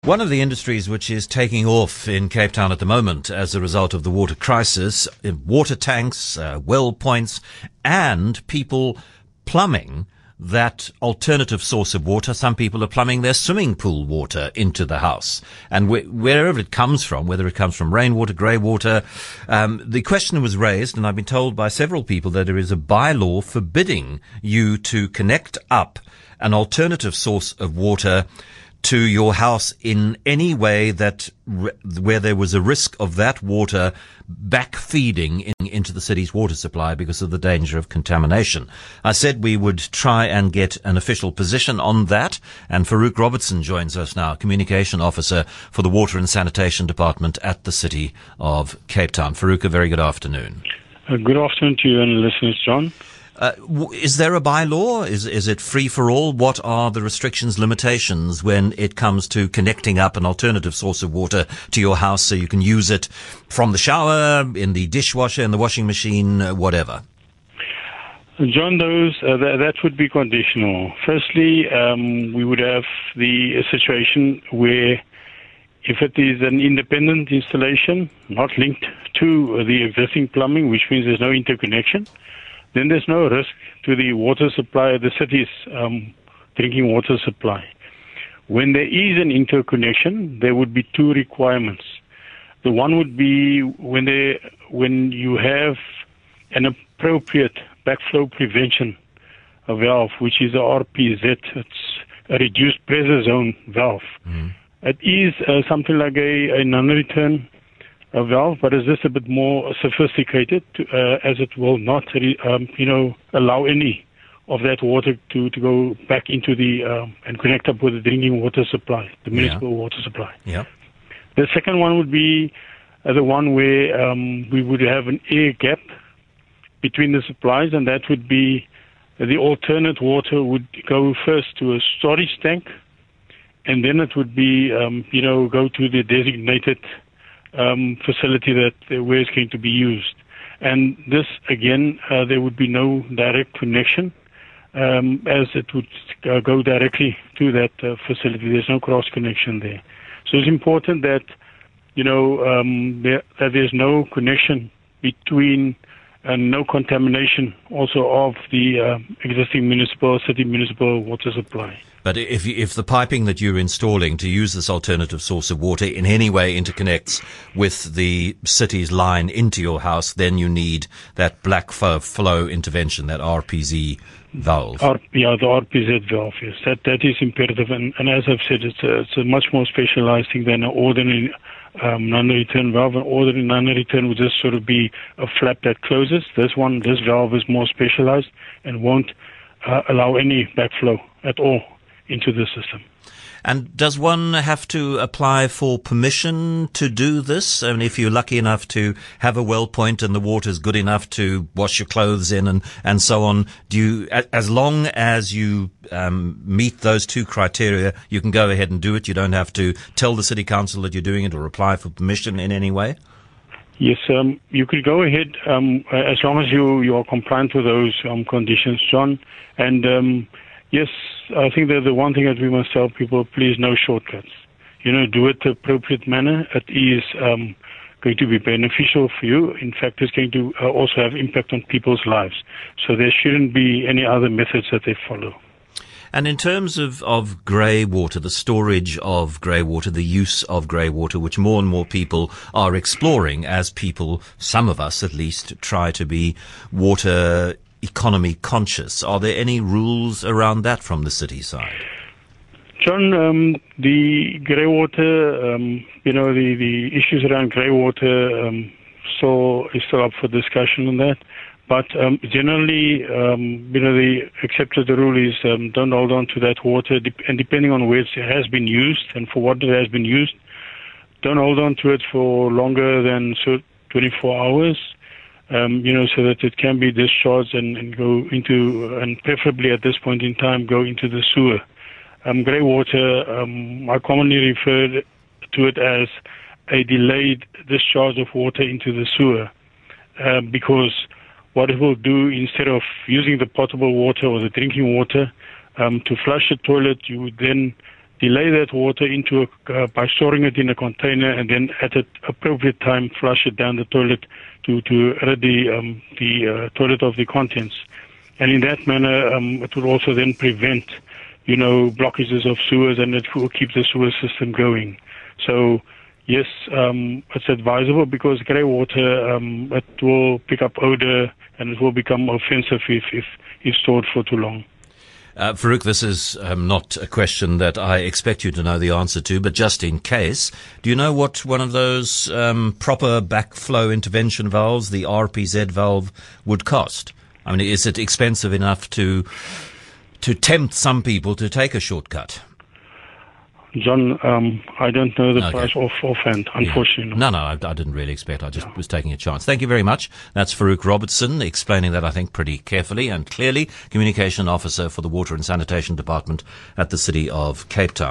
One of the industries which is taking off in Cape Town at the moment as a result of the water crisis, water tanks, well points, and people plumbing that alternative source of water. Some people are plumbing their swimming pool water into the house. And wherever it comes from, whether it comes from rainwater, grey water, the question was raised, and I've been told by several people that there is a bylaw forbidding you to connect up an alternative source of water to your house in any way that where there was a risk of that water backfeeding into the city's water supply because of the danger of contamination. I said we would try and get an official position on that, and Farouk Robertson joins us now, Communication Officer for the Water and Sanitation Department at the City of Cape Town. Farouk, a very good afternoon. Good afternoon to you and listeners, John. Is there a bylaw? Is it free for all? What are the restrictions, limitations when it comes to connecting up an alternative source of water to your house so you can use it from the shower, in the dishwasher, in the washing machine, whatever? John, that would be conditional. Firstly, we would have the situation where if it is an independent installation, not linked to the existing plumbing, which means there's no interconnection, then there's no risk to the water supply, the city's drinking water supply. When there is an interconnection, there would be two requirements. The one would be when you have an appropriate backflow prevention valve, which is a RPZ. It's a reduced pressure zone valve. It is something like a non-return valve, but it's just a bit more sophisticated, as it will not, allow any of that water to go back into the and connect up with the drinking water supply, the municipal water supply. Yeah. The second one would be the one where we would have an air gap between the supplies, and that would be the alternate water would go first to a storage tank, and then it would be, go to the designated facility where it's going to be used. And this, again, there would be no direct connection, as it would go directly to that facility. There's no cross connection there. So it's important that, that there's no connection between and no contamination also of the existing city municipal water supply. But if the piping that you're installing to use this alternative source of water in any way interconnects with the city's line into your house, then you need that black flow intervention, that RPZ valve. The RPZ valve, yes. That is imperative. And as I've said, it's a much more specialized thing than an ordinary non-return valve. An ordinary non-return would just sort of be a flap that closes. This valve is more specialized and won't allow any backflow at all into the system. And does one have to apply for permission to do this? I mean, if you're lucky enough to have a well point and the water's good enough to wash your clothes in and so on, as long as you meet those two criteria, you can go ahead and do it? You don't have to tell the city council that you're doing it or apply for permission in any way? Yes, you could go ahead as long as you are compliant with those conditions, John. And yes, I think that the one thing that we must tell people, please, no shortcuts. Do it the appropriate manner. It is going to be beneficial for you. In fact, it's going to also have impact on people's lives. So there shouldn't be any other methods that they follow. And in terms of grey water, the storage of grey water, the use of grey water, which more and more people are exploring as people, some of us at least, try to be water economy conscious. Are there any rules around that from the city side? John, the grey water, the issues around grey water is still up for discussion on that. But generally, the accepted rule is don't hold on to that water, and depending on where it has been used and for what it has been used, don't hold on to it for longer than 24 hours. So that it can be discharged and go into, and preferably at this point in time, go into the sewer. Grey water, I commonly refer to it as a delayed discharge of water into the sewer, because what it will do, instead of using the potable water or the drinking water to flush the toilet, you would then delay that water into by storing it in a container, and then at an appropriate time flush it down the toilet to rid the toilet of the contents. And in that manner, it will also then prevent, blockages of sewers, and it will keep the sewer system going. So, yes, it's advisable because grey water, it will pick up odor and it will become offensive if stored for too long. Farouk, this is not a question that I expect you to know the answer to, but just in case, do you know what one of those proper backflow intervention valves, the RPZ valve, would cost? I mean, is it expensive enough to tempt some people to take a shortcut? John, I don't know the price offhand, unfortunately. No, I didn't really expect. I just was taking a chance. Thank you very much. That's Farouk Robertson explaining that, I think, pretty carefully and clearly, Communication Officer for the Water and Sanitation Department at the City of Cape Town.